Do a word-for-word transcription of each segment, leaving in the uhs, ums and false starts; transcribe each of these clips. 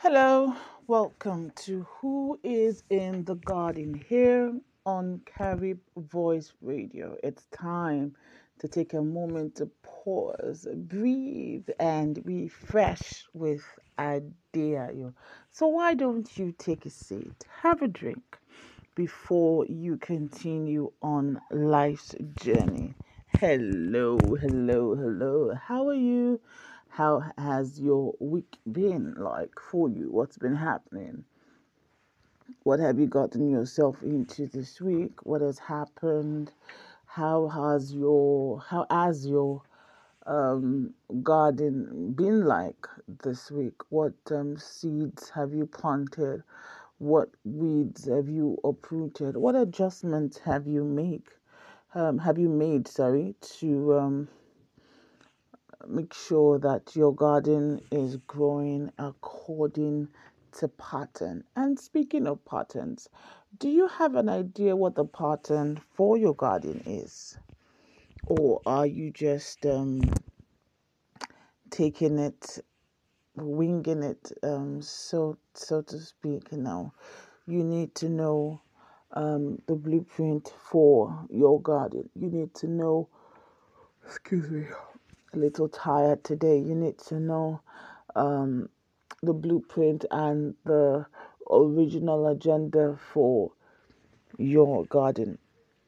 Hello, welcome to Who is in the Garden here on Carib Voice Radio. It's time to take a moment to pause, breathe, and refresh with Adeayo. So, why don't you take a seat, have a drink before you continue on life's journey? Hello, hello, hello. How are you? How has your week been like for you? What's been happening? What have you gotten yourself into this week? What has happened? How has your how has your um, garden been like this week? What um, seeds have you planted? What weeds have you uprooted? What adjustments have you make? Um, have you made? Sorry, to um, make sure that your garden is growing according to pattern. And speaking of patterns, do you have an idea what the pattern for your garden is? Or are you just um, taking it, winging it, um, so so to speak? Now, you need to know um, the blueprint for your garden. You need to know, excuse me, a little tired today. You need to know um, the blueprint and the original agenda for your garden.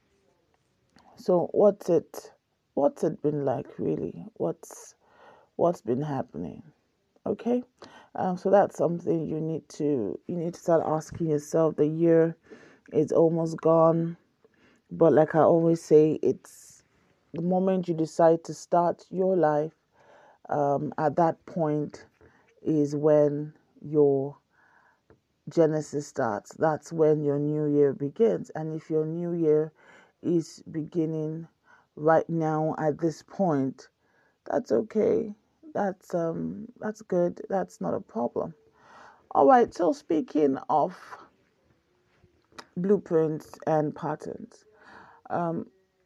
So what's it what's it been like really? What's what's been happening? Okay? Um, so that's something you need to you need to start asking yourself. The year is almost gone, but like I always say, it's the moment you decide to start your life, um, at that point is when your Genesis starts. That's when your new year begins. And if your new year is beginning right now at this point, that's okay. That's um that's good. That's not a problem. All right, so speaking of blueprints and patterns. Um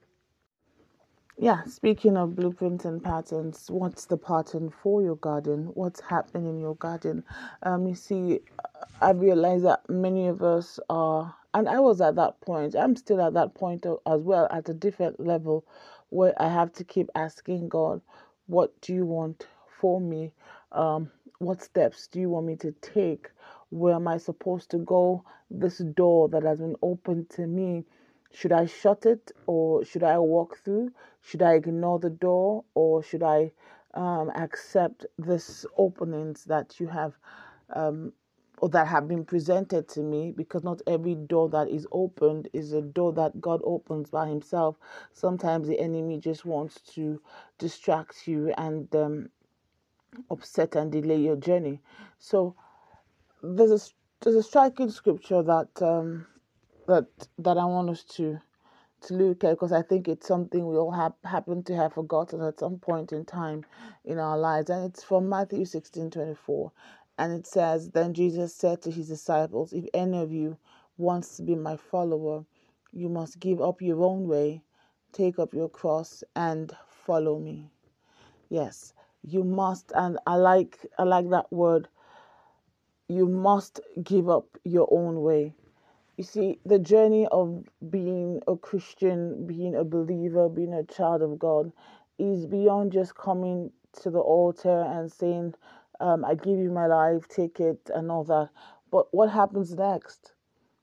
yeah, speaking of blueprints and patterns, what's the pattern for your garden? What's happening in your garden? Um you see, I realize that many of us are, and I was at that point. I'm still at that point as well, at a different level, where I have to keep asking God, "What do you want for me? Um, what steps do you want me to take? Where am I supposed to go? This door that has been opened to me, should I shut it or should I walk through? Should I ignore the door or should I um, accept this openings that you have?" Um, or that have been presented to me, because not every door that is opened is a door that God opens by himself. Sometimes the enemy just wants to distract you and um, upset and delay your journey. So there's a there's a striking scripture that um, that that I want us to to look at, because I think it's something we all have happen to have forgotten at some point in time in our lives. And it's from Matthew sixteen twenty four. And it says, "Then Jesus said to his disciples, if any of you wants to be my follower, you must give up your own way, take up your cross, and follow me." Yes, you must. And I like I like that word. You must give up your own way. You see, the journey of being a Christian, being a believer, being a child of God is beyond just coming to the altar and saying, um, "I give you my life, take it," and all that. But what happens next?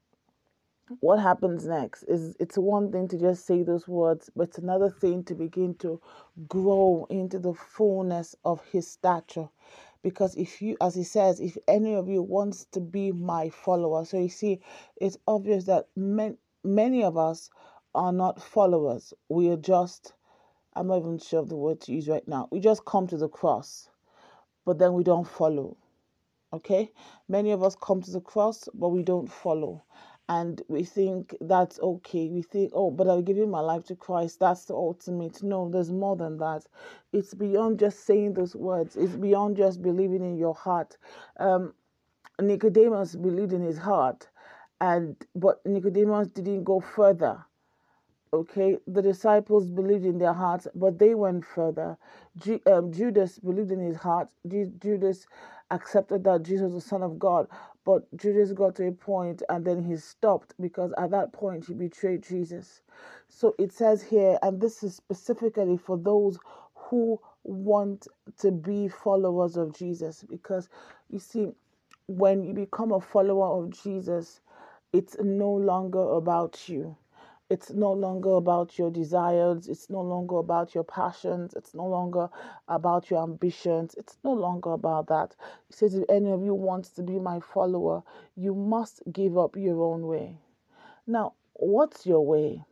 What happens next is, it's one thing to just say those words, but it's another thing to begin to grow into the fullness of his stature. Because if you, as he says, if any of you wants to be my follower, so you see, it's obvious that man, many of us are not followers. We are just, I'm not even sure of the word to use right now. We just come to the cross, but then we don't follow. Okay, many of us come to the cross but we don't follow, and we think that's okay. We think, "Oh, but I'll give you my life to Christ, that's the ultimate." No, there's more than that. It's beyond just saying those words. It's beyond just believing in your heart. um Nicodemus believed in his heart, and but Nicodemus didn't go further. Okay, the disciples believed in their hearts, but they went further. Ju- um, Judas believed in his heart. Ju- Judas accepted that Jesus was the Son of God. But Judas got to a point and then he stopped, because at that point he betrayed Jesus. So it says here, and this is specifically for those who want to be followers of Jesus, because you see, when you become a follower of Jesus, it's no longer about you. It's no longer about your desires. It's no longer about your passions. It's no longer about your ambitions. It's no longer about that. He says, if any of you wants to be my follower, you must give up your own way. Now, what's your way?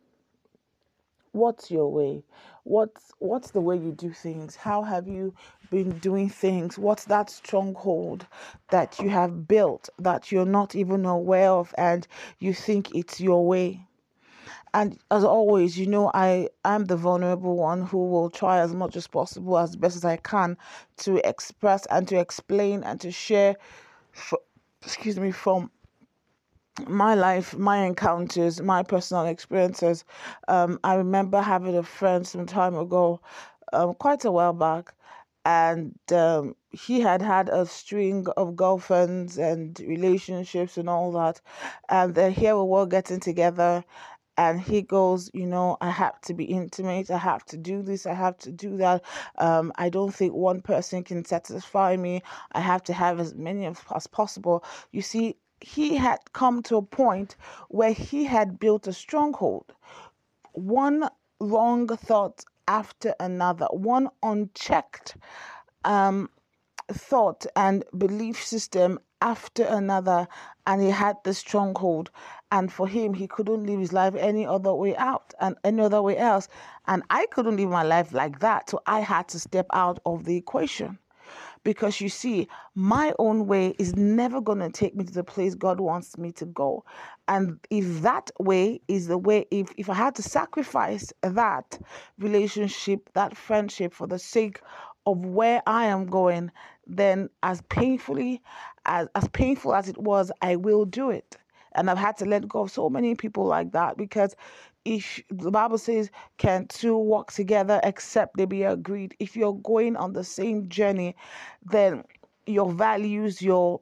What's your way? What's what's the way you do things? How have you been doing things? What's that stronghold that you have built that you're not even aware of and you think it's your way? And as always, you know, I am the vulnerable one who will try as much as possible, as best as I can, to express and to explain and to share, f- excuse me, from my life, my encounters, my personal experiences. Um, I remember having a friend some time ago, um, quite a while back, and um, he had had a string of girlfriends and relationships and all that. And then here we were getting together, and he goes, you know, I have to be intimate. I have to do this. I have to do that. Um, I don't think one person can satisfy me. I have to have as many as, as possible. You see, he had come to a point where he had built a stronghold. One wrong thought after another, one unchecked um, thought and belief system after another, and he had the stronghold. And for him, he couldn't live his life any other way out and any other way else. And I couldn't live my life like that, so I had to step out of the equation. Because you see, my own way is never going to take me to the place God wants me to go. And if that way is the way, if, if I had to sacrifice that relationship, that friendship for the sake of where I am going, then as painfully, as, as painful as it was, I will do it. And I've had to let go of so many people like that, because if the Bible says, can two walk together except they be agreed? If you're going on the same journey, then your values, your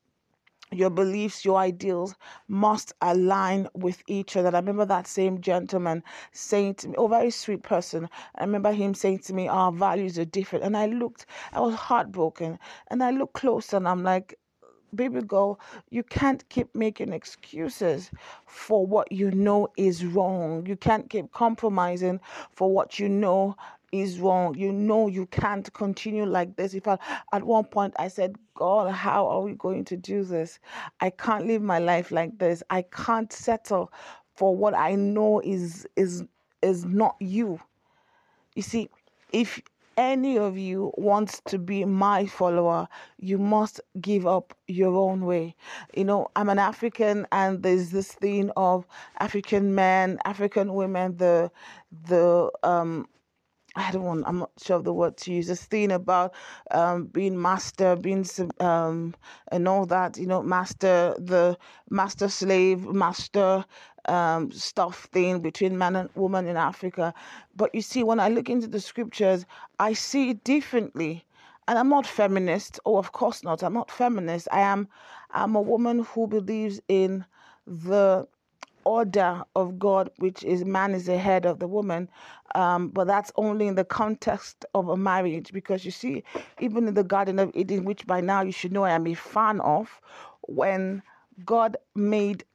your beliefs, your ideals must align with each other. I remember that same gentleman saying to me, oh, very sweet person. I remember him saying to me, our values are different. And I looked, I was heartbroken. And I looked close and I'm like, baby girl, you can't keep making excuses for what you know is wrong. You can't keep compromising for what you know is wrong. You know you can't continue like this. If I, at one point I said, God, how are we going to do this? I can't live my life like this. I can't settle for what I know is is is not you. You see, if any of you wants to be my follower, you must give up your own way. You know, I'm an African, and there's this thing of African men, African women, the the um I don't want, I'm not sure of the word to use, this thing about um, being master, being, um, and all that, you know, master, the master slave, master um, stuff thing between man and woman in Africa. But you see, when I look into the scriptures, I see it differently. And I'm not feminist. Oh, of course not. I'm not feminist. I am, I'm a woman who believes in the order of God, which is man is the head of the woman. Um, but that's only in the context of a marriage, because you see, even in the Garden of Eden, which by now you should know I am a fan of, when God made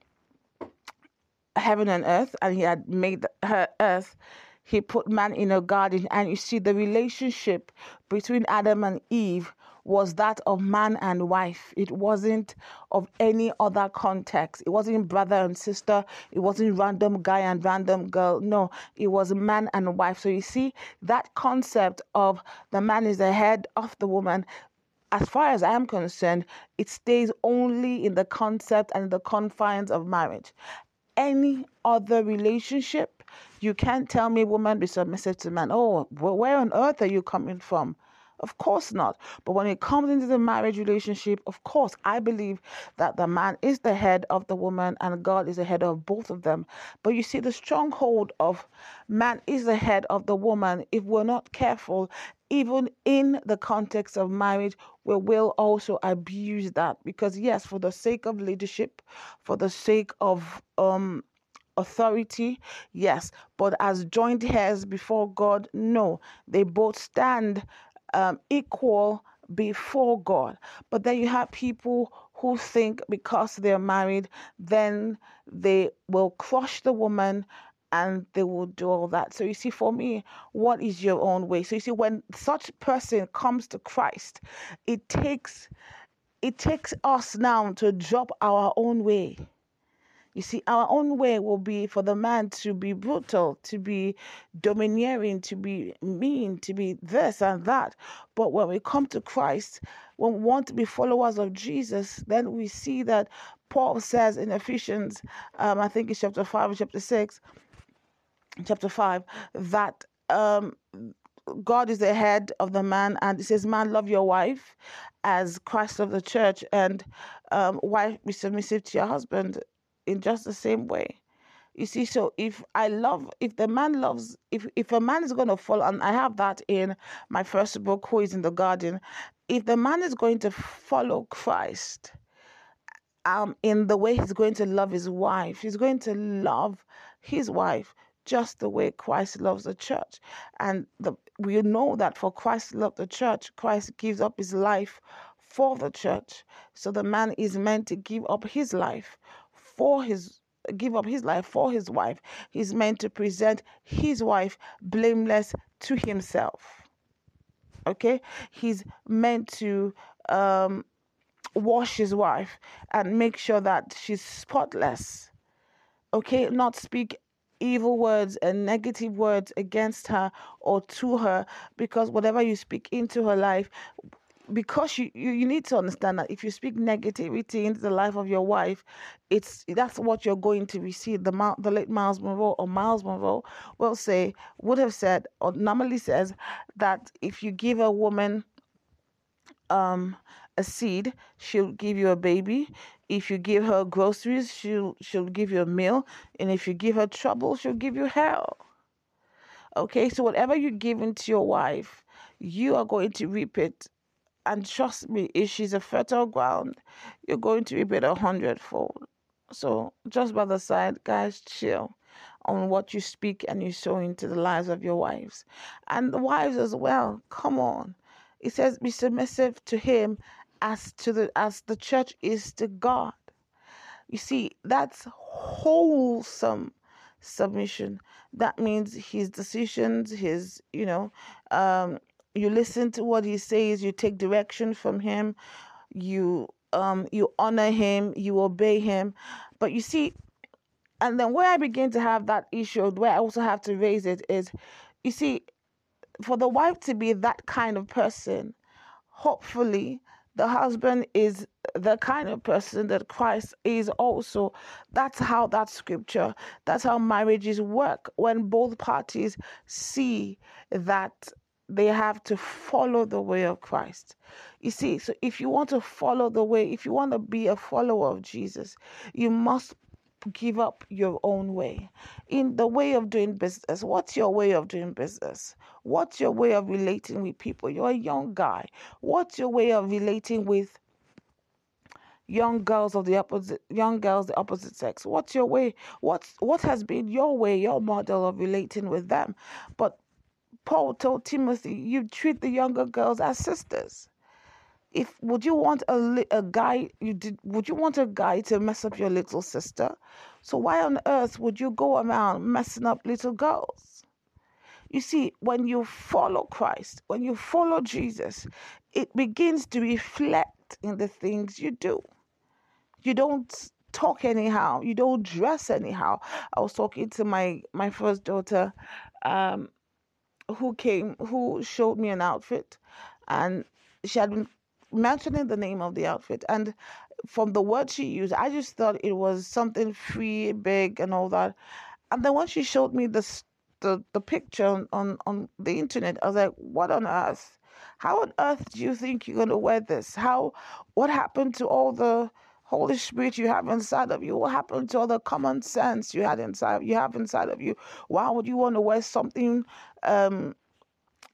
heaven and earth and he had made her earth, he put man in a garden, and you see the relationship between Adam and Eve was that of man and wife. It wasn't of any other context. It wasn't brother and sister. It wasn't random guy and random girl. No, it was man and wife. So you see, that concept of the man is the head of the woman, as far as I'm concerned, it stays only in the concept and the confines of marriage. Any other relationship, you can't tell me woman be submissive to man. Oh, where on earth are you coming from? Of course not. But when it comes into the marriage relationship, of course, I believe that the man is the head of the woman and God is the head of both of them. But you see, the stronghold of man is the head of the woman, if we're not careful, even in the context of marriage, we will also abuse that, because yes, for the sake of leadership, for the sake of um authority, yes, but as joint heirs before God, no, they both stand um, equal before God. But then you have people who think because they're married, then they will crush the woman and they will do all that. So you see, for me, what is your own way? So you see, when such person comes to Christ, it takes it takes us now to drop our own way. You see, our own way will be for the man to be brutal, to be domineering, to be mean, to be this and that. But when we come to Christ, when we want to be followers of Jesus, then we see that Paul says in Ephesians, um, I think it's chapter five or chapter six, chapter five, that um, God is the head of the man, and it says, man, love your wife as Christ of the church, and um, wife, be submissive to your husband in just the same way. You see, so if I love, if the man loves, if, if a man is going to follow, and I have that in my first book, Who is in the Garden, if the man is going to follow Christ, um, in the way he's going to love his wife, he's going to love his wife just the way Christ loves the church. And the, we know that for Christ to love the church, Christ gives up his life for the church. So the man is meant to give up his life for his give up his life for his wife. He's meant to present his wife blameless to himself. Okay? He's meant to um, wash his wife and make sure that she's spotless. Okay? Not speak evil words and negative words against her or to her, because whatever you speak into her life, because you, you, you need to understand that if you speak negativity into the life of your wife, it's that's what you're going to receive. The the late Miles Monroe or Miles Monroe will say, would have said, or normally says, that if you give a woman um a seed, she'll give you a baby. If you give her groceries, she'll she'll give you a meal. And if you give her trouble, she'll give you hell. Okay, so whatever you give into your wife, you are going to reap it. And trust me, if she's a fertile ground, you're going to reap it a hundredfold. So just by the side, guys, chill on what you speak and you sow into the lives of your wives. And the wives as well, come on. It says, be submissive to him as to the as the church is to God. You see, that's wholesome submission. That means his decisions, his, you know, um, you listen to what he says, you take direction from him, you um you honor him, you obey him. But you see, and then where I begin to have that issue, where I also have to raise it is, you see, for the wife to be that kind of person, hopefully the husband is the kind of person that Christ is also. That's how that scripture, that's how marriages work, when both parties see that they have to follow the way of Christ. You see, so if you want to follow the way, if you want to be a follower of Jesus, you must give up your own way. In the way of doing business, what's your way of doing business? What's your way of relating with people? You're a young guy. What's your way of relating with young girls of the opposite young girls the opposite sex? What's your way? What's what has been your way, your model of relating with them? But Paul told Timothy, you treat the younger girls as sisters. If would you want a, a guy you did would you want a guy to mess up your little sister? So why on earth would you go around messing up little girls? You see, when you follow Christ, when you follow Jesus, it begins to reflect in the things you do. You don't talk anyhow, you don't dress anyhow. I was talking to my my first daughter, um who came who showed me an outfit, and she had been mentioning the name of the outfit, and from the word she used, I just thought it was something free, big, and all that. And then when she showed me this the the picture on, on on the internet, I was like, what on earth? How on earth do you think you're gonna wear this? How what happened to all the Holy Spirit you have inside of you? What happened to all the common sense you had inside you have inside of you? Why would you want to wear something um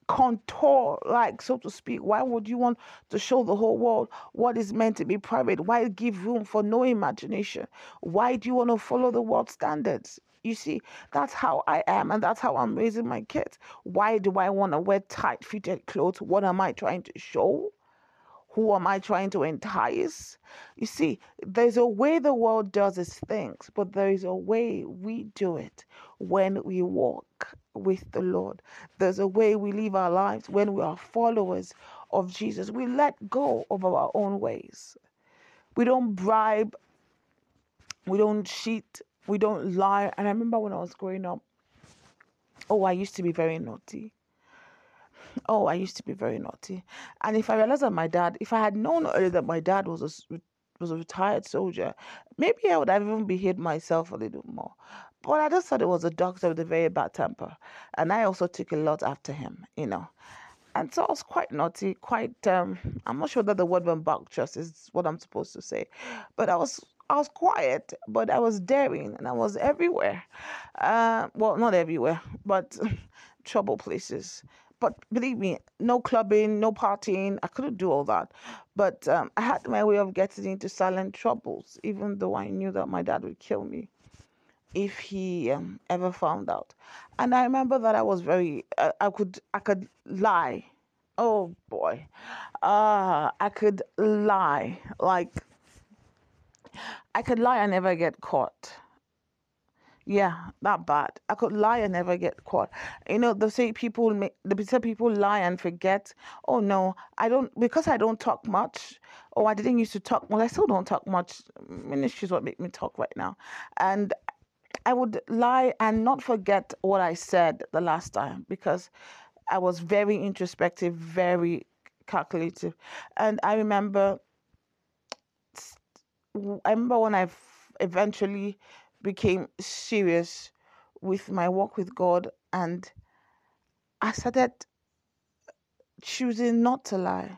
contour, like, so to speak? Why would you want to show the whole world what is meant to be private? Why give room for no imagination? Why do you want to follow the world standards? You see, that's how I am, and that's how I'm raising my kids. Why do I want to wear tight fitted clothes? What am I trying to show? Who am I trying to entice? You see, there's a way the world does its things, but there is a way we do it when we walk with the Lord. There's a way we live our lives when we are followers of Jesus. We let go of our own ways. We don't bribe. We don't cheat. We don't lie. And I remember when I was growing up, oh, I used to be very naughty. Oh, I used to be very naughty. And if I realized that my dad, if I had known earlier that my dad was a, was a retired soldier, maybe I would have even behaved myself a little more. But I just thought it was a doctor with a very bad temper. And I also took a lot after him, you know. And so I was quite naughty, quite, um, I'm not sure that the word rambunctious is what I'm supposed to say. But I was I was quiet, but I was daring, and I was everywhere. Uh, well, not everywhere, but trouble places. But believe me, no clubbing, no partying. I couldn't do all that. But um, I had my way of getting into silent troubles, even though I knew that my dad would kill me if he um, ever found out. And I remember that I was very, uh, I could, I could lie. Oh boy, uh, I could lie. Like, I could lie and never get caught. Yeah, that bad. I could lie and never get caught. You know, they say people make, they say people lie and forget. Oh no, I don't, because I don't talk much. Oh, I didn't used to talk much. I still don't talk much. Ministry is what make me talk right now. And I would lie and not forget what I said the last time, because I was very introspective, very calculative. And I remember, I remember when I eventually became serious with my walk with God, and I started choosing not to lie.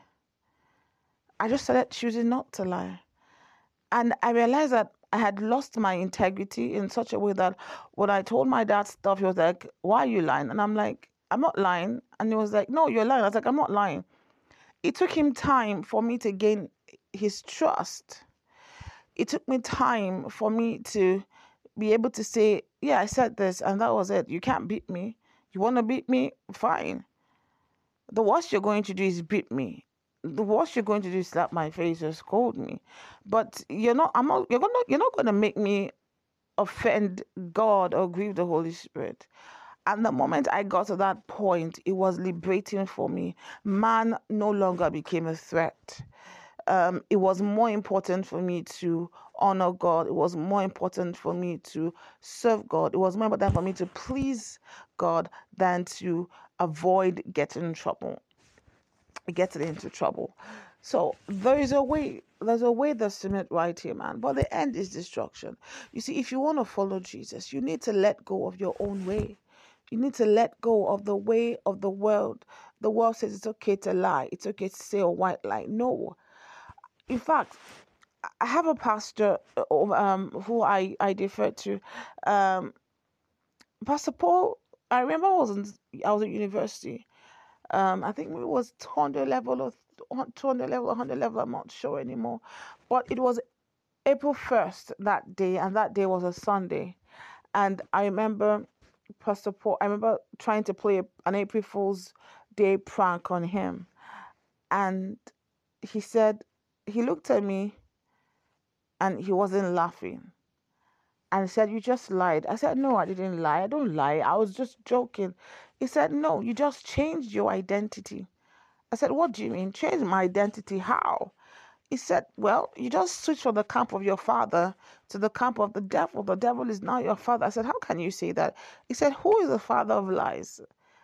I just started choosing not to lie. And I realized that I had lost my integrity in such a way that when I told my dad stuff, he was like, "Why are you lying?" And I'm like, "I'm not lying." And he was like, "No, you're lying." I was like, "I'm not lying." It took him time for me to gain his trust. It took me time for me to be able to say, "Yeah, I said this, and that was it. You can't beat me. You want to beat me? Fine. The worst you're going to do is beat me. The worst you're going to do is slap my face or scold me. But you're not. I'm not. You're gonna. You're not going to make me offend God or grieve the Holy Spirit." And the moment I got to that point, it was liberating for me. Man no longer became a threat. Um, it was more important for me to honor God. It was more important for me to serve God. It was more important for me to please God than to avoid getting in trouble, getting into trouble. So there is a way, there's a way that's to make right here, man. But the end is destruction. You see, if you want to follow Jesus, you need to let go of your own way. You need to let go of the way of the world. The world says it's okay to lie. It's okay to say a white lie. No. In fact, I have a pastor uh, um, who I, I defer to. Um, Pastor Paul, I remember I was, in, I was at university. Um, I think it was two hundred level or two hundred level, one hundred level, I'm not sure anymore. But it was April first that day, and that day was a Sunday. And I remember Pastor Paul, I remember trying to play an April Fool's Day prank on him. And he said, he looked at me and he wasn't laughing. And he said, "You just lied." I said, "No, I didn't lie. I don't lie. I was just joking." He said, "No, you just changed your identity." I said, "What do you mean? Change my identity? How?" He said, "Well, you just switch from the camp of your father to the camp of the devil. The devil is now your father." I said, "How can you say that?" He said, "Who is the father of lies?"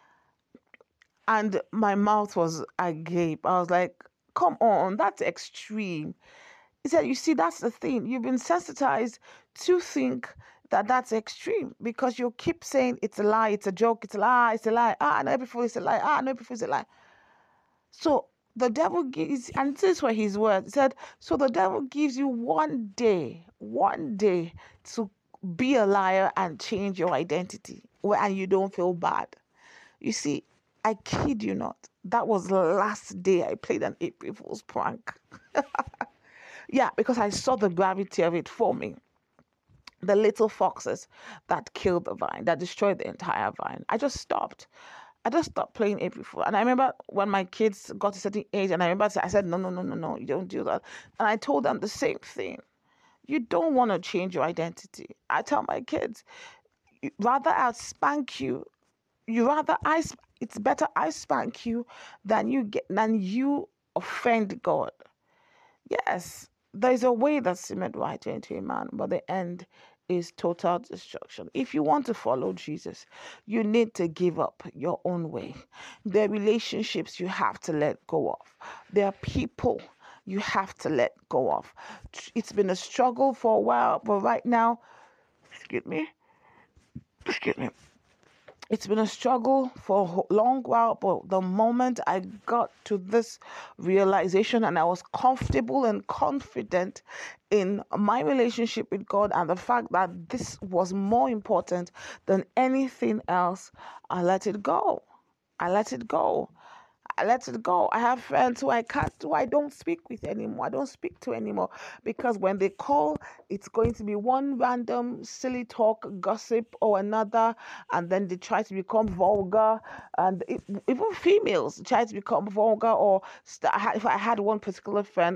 And my mouth was agape. I was like, "Come on, that's extreme." He said, "You see, that's the thing. You've been sensitized to think that that's extreme because you keep saying it's a lie, it's a joke, it's a lie, it's a lie. Ah, no, before it's a lie. Ah, no, before it's a lie." So the devil gives, and this is where his words, he said, so the devil gives you one day, one day to be a liar and change your identity, and you don't feel bad. You see, I kid you not. That was the last day I played an April Fool's prank. Yeah, because I saw the gravity of it for me. The little foxes that killed the vine, that destroyed the entire vine. I just stopped. I just stopped playing April Fool. And I remember when my kids got to a certain age, and I remember I said, no, no, no, no, no, you don't do that. And I told them the same thing. You don't want to change your identity. I tell my kids, rather I'll spank you. You rather I. Sp- It's better I spank you than you get than you offend God. Yes, there's a way that seemeth right unto a man, but the end is total destruction. If you want to follow Jesus, you need to give up your own way. There are relationships you have to let go of. There are people you have to let go of. It's been a struggle for a while, but right now, excuse me, excuse me. It's been a struggle for a long while, but the moment I got to this realization and I was comfortable and confident in my relationship with God and the fact that this was more important than anything else, I let it go. I let it go. I let it go. I have friends who I can't, who I don't speak with anymore. I don't speak to anymore because when they call, it's going to be one random silly talk, gossip or another, and then they try to become vulgar. And it, even females try to become vulgar. Or st- if I had one particular friend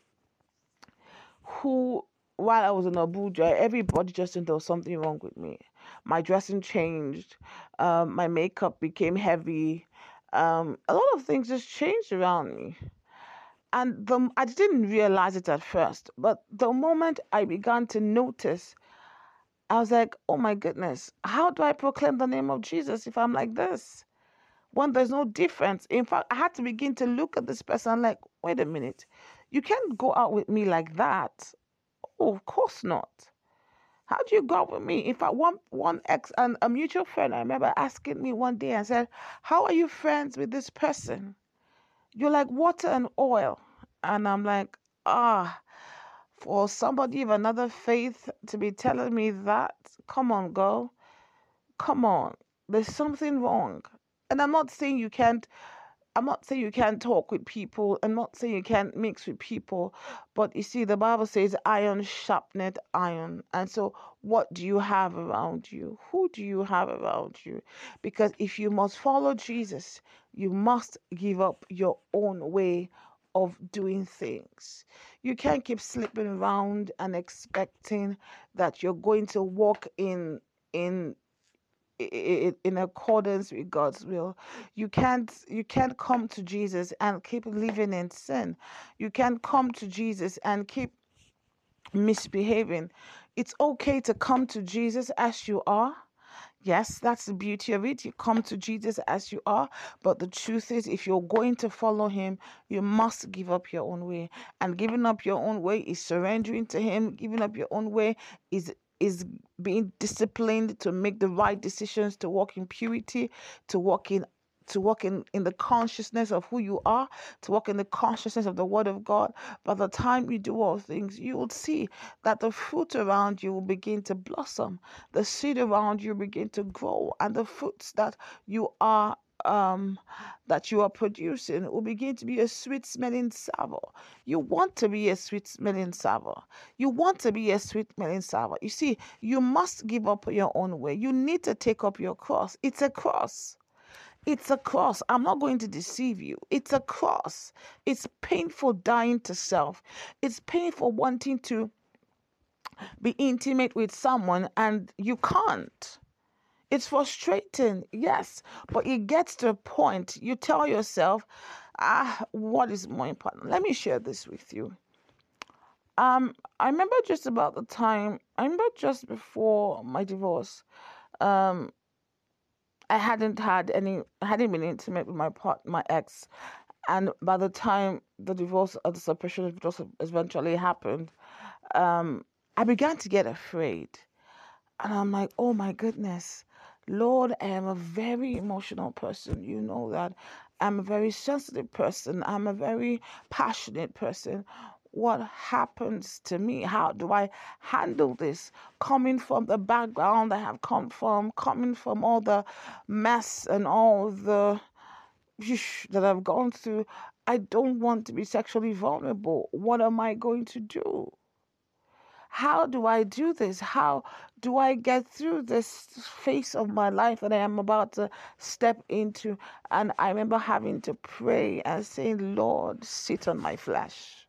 who, while I was in Abuja, everybody just knew there was something wrong with me. My dressing changed. Um, my makeup became heavy. Um, a lot of things just changed around me. And the, I didn't realize it at first, but the moment I began to notice, I was like, oh my goodness, how do I proclaim the name of Jesus if I'm like this? When there's no difference. In fact, I had to begin to look at this person like, wait a minute, you can't go out with me like that. Oh, of course not. How do you go out with me? In fact, one one ex and a mutual friend, I remember asking me one day and said, how are you friends with this person? You're like water and oil. And I'm like, ah, for somebody of another faith to be telling me that, come on, girl. Come on. There's something wrong. And I'm not saying you can't I'm not saying you can't talk with people. I'm not saying you can't mix with people. But you see, the Bible says iron sharpened iron. And so what do you have around you? Who do you have around you? Because if you must follow Jesus, you must give up your own way of doing things. You can't keep slipping around and expecting that you're going to walk in in in accordance with God's will. You can't you can't come to Jesus and keep living in sin. You can't come to Jesus and keep misbehaving. It's okay to come to Jesus as you are. Yes, that's the beauty of it. You come to Jesus as you are. But the truth is, if you're going to follow him, you must give up your own way. And giving up your own way is surrendering to him. Giving up your own way is is being disciplined to make the right decisions, to walk in purity, to walk in to walk in, in the consciousness of who you are, to walk in the consciousness of the word of God. By the time you do all things, you will see that the fruit around you will begin to blossom. The seed around you begin to grow, and the fruits that you are um that you are producing will begin to be a sweet smelling savor. You want to be a sweet smelling savor. You want to be a sweet smelling savor. You see, you must give up your own way. You need to take up your cross. It's a cross. It's a cross. I'm not going to deceive you. It's a cross. It's painful dying to self. It's painful wanting to be intimate with someone and you can't. It's frustrating, yes, but it gets to a point you tell yourself, ah, what is more important? Let me share this with you. Um, I remember just about the time, I remember just before my divorce, um, I hadn't had any, I hadn't been intimate with my part, my ex, and by the time the divorce or the separation of divorce eventually happened, um, I began to get afraid. And I'm like, oh my goodness, Lord, I am a very emotional person. You know that. I'm a very sensitive person. I'm a very passionate person. What happens to me? How do I handle this? Coming from the background I have come from, coming from all the mess and all the that I've gone through. I don't want to be sexually vulnerable. What am I going to do? How do I do this? How do I get through this phase of my life that I am about to step into? And I remember having to pray and saying, Lord, sit on my flesh.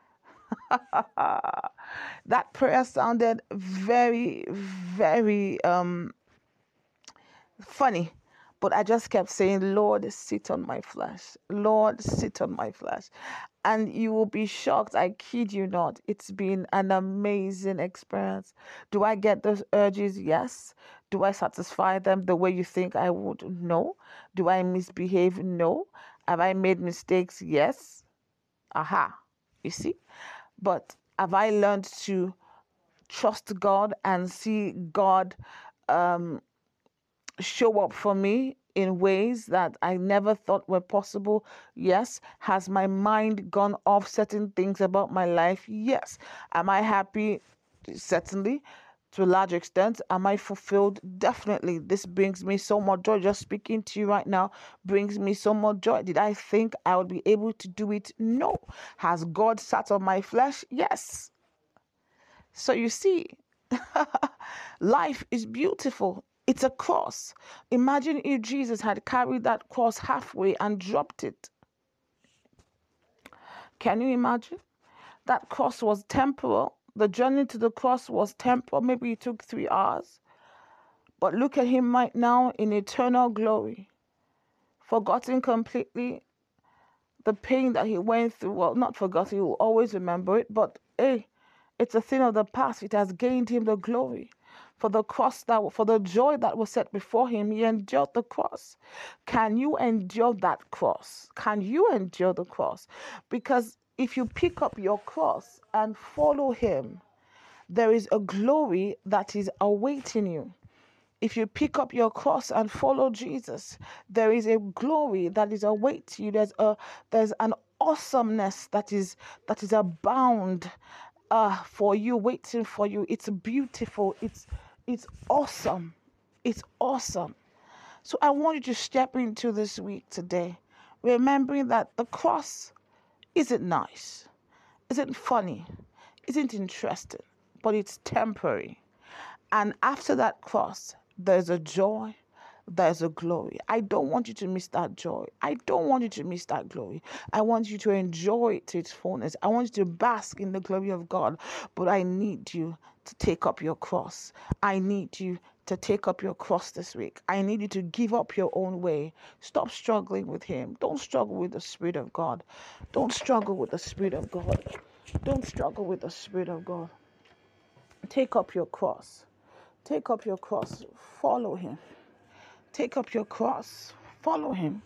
That prayer sounded very, very um, funny. But I just kept saying, Lord, sit on my flesh. Lord, sit on my flesh. And you will be shocked. I kid you not. It's been an amazing experience. Do I get those urges? Yes. Do I satisfy them the way you think I would? No. Do I misbehave? No. Have I made mistakes? Yes. Aha. You see? But have I learned to trust God and see God um, show up for me in ways that I never thought were possible? Yes. Has my mind gone off certain things about my life? Yes. Am I happy? Certainly. To a large extent. Am I fulfilled? Definitely. This brings me so much joy. Just speaking to you right now brings me so much joy. Did I think I would be able to do it? No. Has God sat on my flesh? Yes. So you see, life is beautiful. It's a cross. Imagine if Jesus had carried that cross halfway and dropped it. Can you imagine? That cross was temporal. The journey to the cross was temporal. Maybe it took three hours. But look at him right now in eternal glory, forgotten completely the pain that he went through. Well, not forgotten, he will always remember it, but hey, it's a thing of the past. It has gained him the glory. For the cross that, for the joy that was set before him, he endured the cross. Can you endure that cross? Can you endure the cross? Because if you pick up your cross and follow him, there is a glory that is awaiting you. If you pick up your cross and follow Jesus, there is a glory that is awaiting you. There's a there's an awesomeness that is that is abound uh, for you, waiting for you. It's beautiful. It's it's awesome. It's awesome. So I want you to step into this week today, remembering that the cross isn't nice, isn't funny, isn't interesting, but it's temporary. And after that cross, there's a joy, there's a glory. I don't want you to miss that joy. I don't want you to miss that glory. I want you to enjoy it to its fullness. I want you to bask in the glory of God. But I need you to take up your cross. I need you to take up your cross this week. I need you to give up your own way. Stop struggling with him. Don't struggle with the Spirit of God. Don't struggle with the Spirit of God. Don't struggle with the Spirit of God. Take up your cross. Take up your cross. Follow him. Take up your cross. Follow him.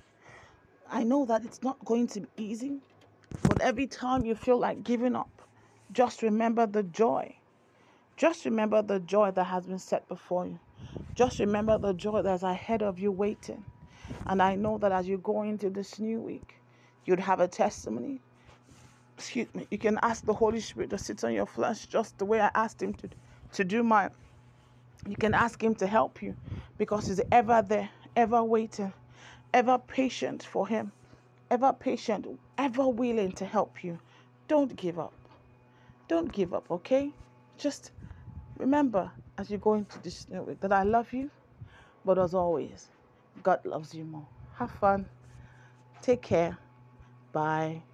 I know that it's not going to be easy, but every time you feel like giving up, just remember the joy. Just remember the joy that has been set before you. Just remember the joy that's ahead of you waiting. And I know that as you go into this new week, you'd have a testimony. Excuse me. You can ask the Holy Spirit to sit on your flesh just the way I asked him to, to do mine. You can ask him to help you because he's ever there, ever waiting, ever patient for him, ever patient, ever willing to help you. Don't give up. Don't give up, okay? Just remember as you go into this new week that I love you, but as always, God loves you more. Have fun. Take care. Bye.